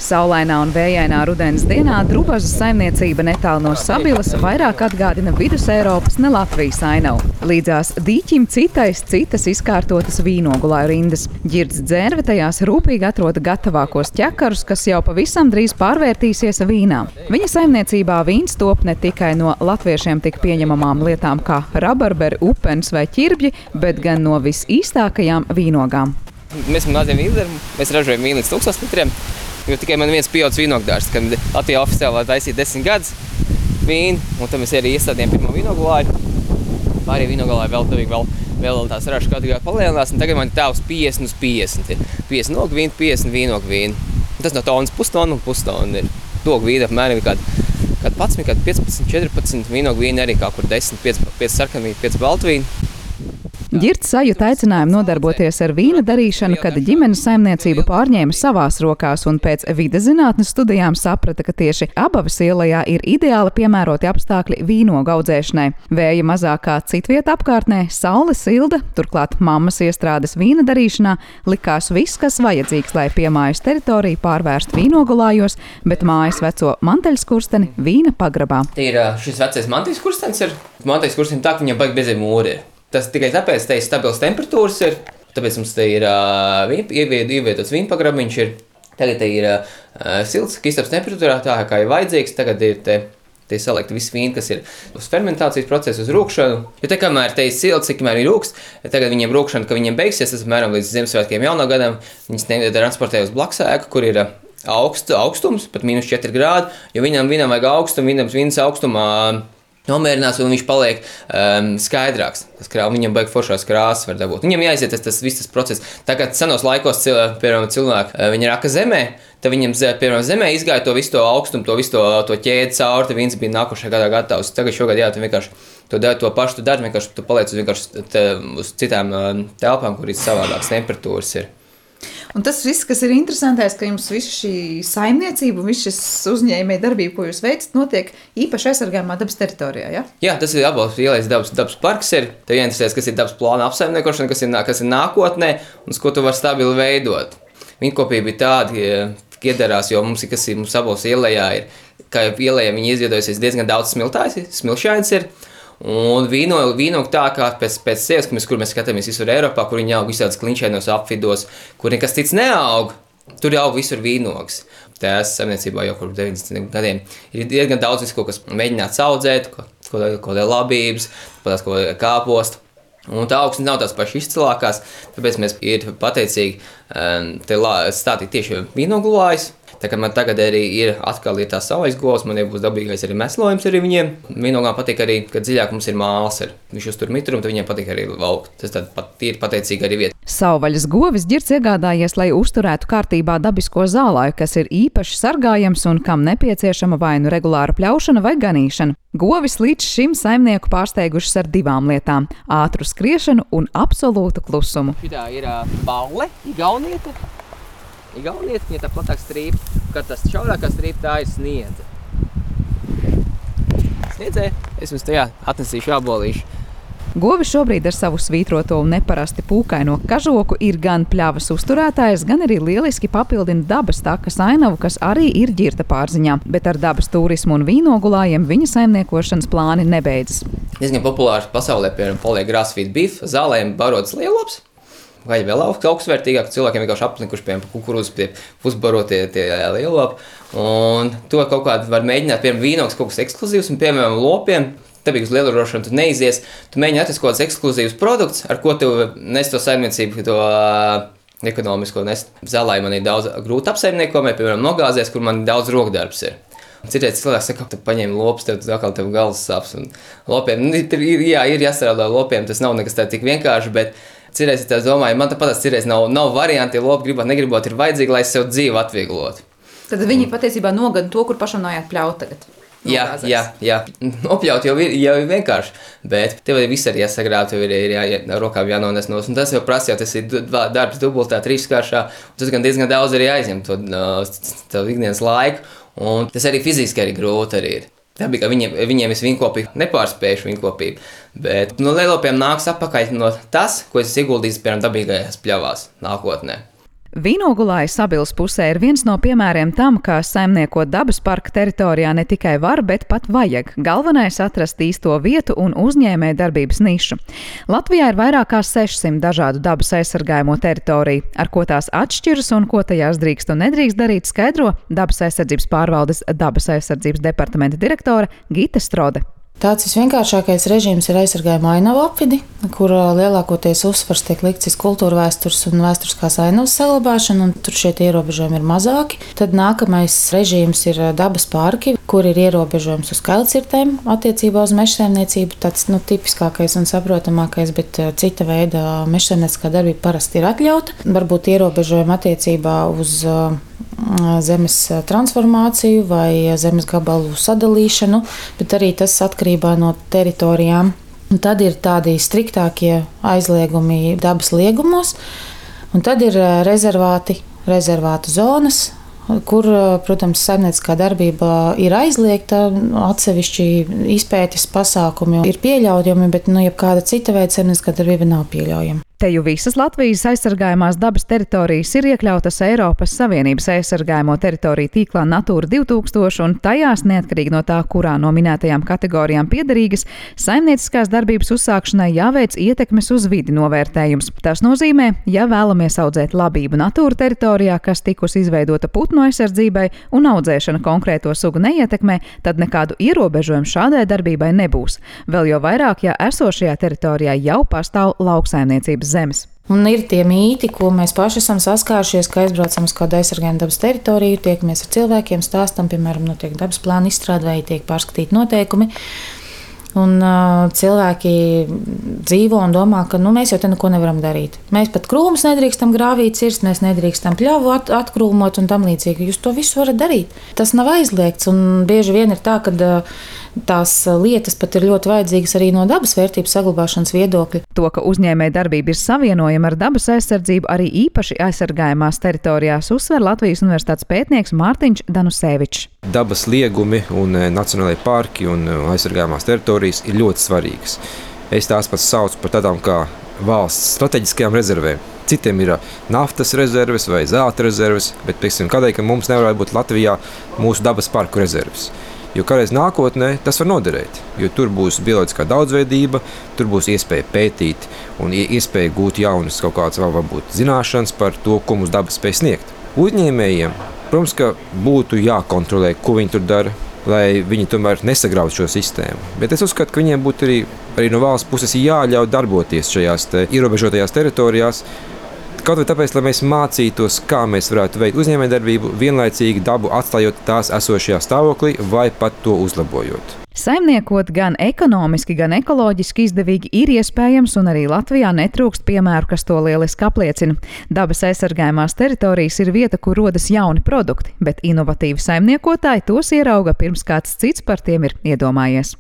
Saulainā un vējainā rudens dienā Drubažas saimniecība netālu no Sabilas vairāk atgādina Vidus Eiropas, ne Latvijas ainavu. Līdzās dīķim citas izkārtotas vīnogulāju rindas. Ģirds dzērve tajās rūpīgi atrod gatavākos ķekarus, kas jau pavisam drīz pārvērtīsies vīnā. Viņa saimniecībā vīns top ne tikai no latviešiem tik pieņemamām lietām kā rabarberi, upens vai ķirbļi, bet gan no visīstākajām vīnogām. Mēs esam mazie vīndarbi, mēs ražojam vīnu līdz 1000 litriem. Jo tikai man viens pieaudzis vīnogdārs, kad Latvijā oficiāli taisīja 10 gadus vīnu, un tad mēs arī iestādījām pirmo vīnogulāju. Pārējie vīnogulāji vēl tās ražas kategorija palielinās, un tagad man ir tēvs 50 uz 50. 50 nogu vīnu, 50 vīnogu vīnu. Tas no tonas pustonu un pustonu ir. Nogu vīna apmēram kāda 11, kāda 15, 14, vīnogu vīna arī kā kur 10, 5 sarkanvīnu, 5 baltvīnu. Ģirds sajūta aicinājumu nodarboties ar vīna darīšanu, kad ģimenes saimniecību pārņēma savās rokās un pēc videzinātnes studijām saprata, ka tieši Abavas ielajā ir ideāli piemēroti apstākļi vīnogu audzēšanai. Vēja mazāk kā citvieta apkārtnē, saule silda, turklāt mammas iestrādes vīna darīšanā likās viss, kas vajadzīgs, lai piemājas teritoriju pārvērst vīnogulājos, bet mājas veco manteļskursteni vīna pagrabā. Šis vecais manteļskurstenis ir. Manteļskurstenis tā, ka viņam baigi bezie mūri ir. Tas tikai tāpēc, ka stabils temperatūras ir, tāpēc mums te ir ievietots vīnpagrabiņš ir. Tagad te ir silts, istabas temperatūrā, tā kā ir vajadzīgs. Tagad ir te salikti visi vīni, kas ir uz fermentācijas procesu, uz rūkšanu. Jo te kamēr te ir silts, tikmēr ir rūksts, tagad viņiem rūkšana, ka viņiem beigsies, tas apmēram līdz Ziemassvētkiem jaunā gadam, viņas transportē uz blaksēku, kur ir augstums, pat -4 grādi, jo viņam vajag augstumu, vīnas augstumā nomierinās, un viņš paliek skaidrāks. Viņam baigi foršās krāsas var dabūt. Viņam jāiziet tas process. Tā kā senos laikos, piemēram, cilvēki, viņi raka zemē, tad viņam, piemēram, zemē izgāja to visu to augstumu, to visu to ķēdi cauri, tad vīns bija nākošajā gadā gatavs. Tagad šogad, tu vienkārši to pašu tu dari, vienkārši tu paliec uz citām telpām, kur ir savādākas temperatūras ir. Un tas viss, kas ir interesantais, ka jums viss šī saimniecība un viss šis uzņēmēja darbība, ko jūs veicat, notiek īpaši aizsargājumā dabas teritorijā, ja? Jā, tas ir Abavas ielais dabas parks ir. Tev jāinteresēs, kas ir dabas plāna apsaimniekošana, kas ir nākotnē un ko tu vari stabili veidot. Vīnkopība ir tāda, iedarās, jo mums Abavas ielējā ir, kā jau ielējā viņi izveidojusies diezgan daudz smilšains ir. Un vīnogu tā kā pēc sevis, kur mēs skatāmies visur Eiropā, kur viņi aug visādas klinšainos apvidos, kur nekas cits neaug, tur aug visur vīnogs. Tās saimniecībā jau kur 90 gadiem ir diezgan daudz visu, kas mēģināts audzēt, ko labības, ko kāpostu. Un tā augsne nav tās pašas izcilākās, tāpēc mēs ir pateicīgi stādīt tieši vīnogulājus. Tā kā man tagad arī ir atkal tās savais govs, man jau būs dabīgais arī meslojums arī viņiem. Vīnogām patīk arī, kad dziļāk mums ir māls. Viņš uztur mitrumu, tad viņiem patīk arī valkt. Tas ir pateicīgi arī vieta. Savvaļas govis Ģirds iegādājies, lai uzturētu kārtībā dabisko zālāju, kas ir īpaši sargājams un kam nepieciešama vai nu regulāra pļaušana vai ganīšana. Govis līdz šim saimnieku pārsteigušas ar 2 lietām – ātru skriešanu un absolūtu klusumu. Šitā ir balle, igaunieta, viņa tā platāk strīpa, kad tas šaurākā strīpa tā ir sniedze. Sniedzē, es jums tajā atnesīšu abolīšu. Govis šobrīd ar savu svītroto un neparasti pūkaino kažoku ir gan pļavas uzturētājs, gan arī lieliski papildina dabas takas ainavu, kas arī ir Ģirda pārziņā. Bet ar dabas turismu un vīnogulājiem viņa saimniekošanas plāni nebeidzas. Diezgan populārs pasaulē, piemēram, paliek grass-feed beef, zālēm barotas lielops. Gaļa vēl augstvērtīgāk, cilvēkiem vienkārši aplinkuši, piemēram, kukurūzu pusbarotie lielopi. Un to kaut kādu var mēģināt, piemēram, vīnogs kaut kas ekskluzīvs, un, piemēram, lopiem. Tāpēc uz lielošanu tu neizies, tu mēģini atrast kaut kāds ekskluzīvs produkts, ar ko tu nes to saimniecību, to ekonomisko nes. Zālē man ir daudz grūti apsaimniekojumē, piemēram, nogāzies, kur man daudz rokdarbs ir. Citreiz cilvēks saka, ka tu paņem lopus, tev atkal tev galvas sāps. Lopiem, ir jāstrādā lopiem, tas nav nekas tā tik vienkārši, bet citreiz es domāju, man tāpat citreiz nav varianti, lopi gribot, negribot, ir vajadzīgi, lai sev dzīvi atvieglotu. Tad viņi patiesībā nogada to, kur pašam nājāt pļaut tagad. Jā. Nopļaut jau ir vienkārši, bet tev viss arī jāsagrāb, tev ir rokām jānones nos, un tas jau prasa, tas ir darbs dubultā, 3-kāršā, un tas gan diezgan daudz arī aizņem to ikdienas laiku, un tas arī fiziski arī grūti arī ir. Tā bija, ka viņiem es vīnkopību nepārspējuši vīnkopību, bet no lielopiem nāks atpakaļ no tas, ko es ieguldīju, piemēram, dabīgajās pļavās nākotnē. Vīnogulāja Sabilas pusē ir viens no piemēriem tam, kā saimniekot dabas parka teritorijā ne tikai var, bet pat vajag. Galvenais atrast īsto vietu un uzņēmēju darbības nišu. Latvijā ir vairāk kā 600 dažādu dabas aizsargājamo teritoriju. Ar ko tās atšķiras un ko tajās drīkst un nedrīkst darīt, skaidro Dabas aizsardzības pārvaldes dabas aizsardzības departamenta direktore Gita Strode. Tāds visvienkāršākais režīms ir aizsargājuma ainavu apvidi, kur lielākoties uzsvars tiek likts uz kultūra vēstures un vēsturiskās ainavas saglabāšanu, un tur šie ierobežojumi ir mazāki. Tad nākamais režīms ir dabas parki, kur ir ierobežojums uz kailcirtēm attiecībā uz mežsaimniecību. Tāds tipiskākais un saprotamākais, bet cita veida mežsaimnieciskā darbība parasti ir atļauta. Varbūt ierobežojumi attiecībā uz zemes transformāciju vai zemes gabalu sadalīšanu, bet arī tas atkarībā no teritorijām. Un tad ir tādi striktākie aizliegumi dabas liegumos, un tad ir rezervātu zonas, kur, protams, saimnieciskā darbība ir aizliegta, atsevišķi izpētes pasākumi ir pieļaujami, bet jebkāda cita veida saimnieciskā darbība nav pieļaujama. Te jau visas Latvijas aizsargājumās dabas teritorijas ir iekļautas Eiropas Savienības aizsargājamo teritoriju tīklā Natūra 2000, un tajās, neatkarīgi no tā, kurā no minētajām kategorijām piederīgas, saimnieciskās darbības uzsākšanai jāveic ietekmes uz vidi novērtējums. Tas nozīmē, ja vēlamies audzēt labību Natūra teritorijā, kas tikusi izveidota putnu aizsardzībai un audzēšana konkrēto sugu neietekmē, tad nekādu ierobežojumu šādai darbībai nebūs. Vēl jau vairāk, ja esošajā teritorijā jau pastāv lauksaimniecības zemes. Un ir tie mīti, ko mēs paši esam saskārušies, ka aizbraucam uz kādu aizsargājumu dabas teritoriju, tiekamies ar cilvēkiem, stāstam, piemēram, notiek dabas plāna izstrāde vai tiek pārskatīti noteikumi. Un cilvēki dzīvo un domā, ka mēs jau te neko nevaram darīt. Mēs pat krūmus nedrīkstam grāvīt, cirst, mēs nedrīkstam pļavu atkrūmot un tam līdzīgi. Jūs to visu varat darīt. Tas nav aizliegts, un bieži vien ir tā, ka tās lietas pat ir ļoti vajadzīgas arī no dabas vērtības saglabāšanas viedokļa. To, ka uzņēmēja darbība ir savienojama ar dabas aizsardzību arī īpaši aizsargājumās teritorijās, uzsver Latvijas Universitātes pētnieks Mārtiņš Danusevičs. Dabas liegumi un nacionālajie parki un aizsargājumās teritorijas ir ļoti svarīgas. Es tās pats saucu par tādām kā valsts strateģiskajām rezervēm. Citiem ir naftas rezerves vai zelta rezerves, bet, piemēram, kādēļ mums nevarētu būt Latvijā mūsu dabas parku rezerves. Jo kādreiz nākotnē tas var noderēt, jo tur būs bioloģiskā daudzveidība, tur būs iespēja pētīt un iespēja gūt jaunas kaut kādas varbūt zināšanas par to, ko mums daba spēj sniegt. Uzņēmējiem, protams, ka būtu jākontrolē, ko viņi tur dara, lai viņi tomēr nesagrautu šo sistēmu. Bet es uzskatu, ka viņiem būtu arī no valsts puses jāļauj darboties šajās ierobežotajās teritorijās, kaut vai tāpēc, lai mēs mācītos, kā mēs varētu veikt uzņēmējdarbību, vienlaicīgi dabu atstājot tās esošajā stāvoklī vai pat to uzlabojot. Saimniekot gan ekonomiski, gan ekoloģiski izdevīgi ir iespējams, un arī Latvijā netrūkst piemēru, kas to lieliski apliecina. Dabas aizsargājumās teritorijas ir vieta, kur rodas jauni produkti, bet inovatīvi saimniekotāji tos ierauga pirms kāds cits par tiem ir iedomājies.